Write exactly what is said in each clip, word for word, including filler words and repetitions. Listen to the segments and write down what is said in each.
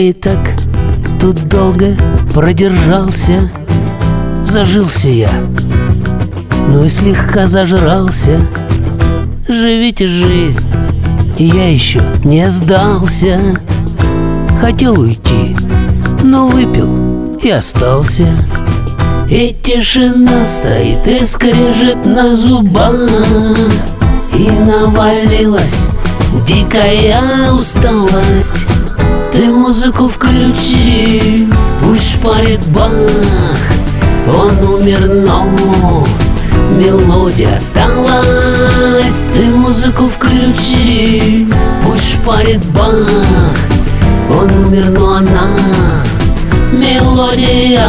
и так тут долго продержался. Зажился я, ну и слегка зажрался. Живите жизнь, я еще не сдался. Хотел уйти, но выпил и остался. И тишина стоит и скрежет на зубах, и навалилась дикая усталость. Ты музыку включи, пусть шпарит бах. Он умер, но мелодия осталась. Ты музыку включи, пусть шпарит бах. Он умер, но она, мелодия,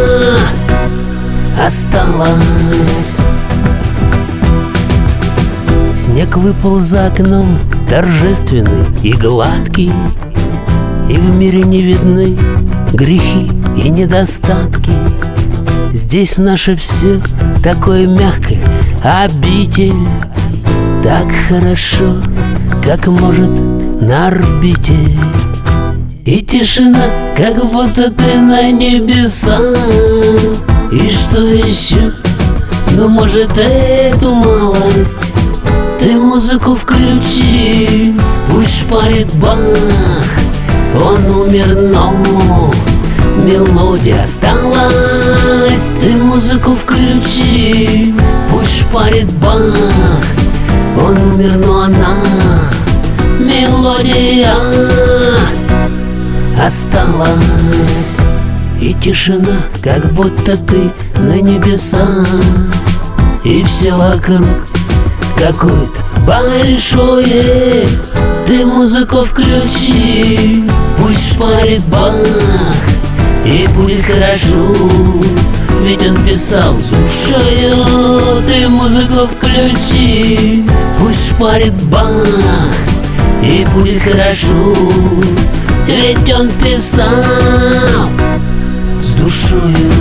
осталась. Снег выпал за окном, торжественный и гладкий, и в мире не видны грехи и недостатки. Здесь наше все такое мягкое, обитель. Так хорошо, как может на орбите. И тишина, как будто ты на небесах. И что еще? Ну, может, эту малость. Ты музыку включи, пусть шпарит бах. Он умер, но мелодия осталась. Ты музыку включи, пусть шпарит бах. Он умер, но она, мелодия, осталась. И тишина, как будто ты на небесах. И все вокруг какое-то большое. Ты музыку включи, пусть шпарит бах. И будет хорошо, ведь он писал с душою. Ты музыку включи, пусть шпарит бах. И будет хорошо, ведь он писал с душою.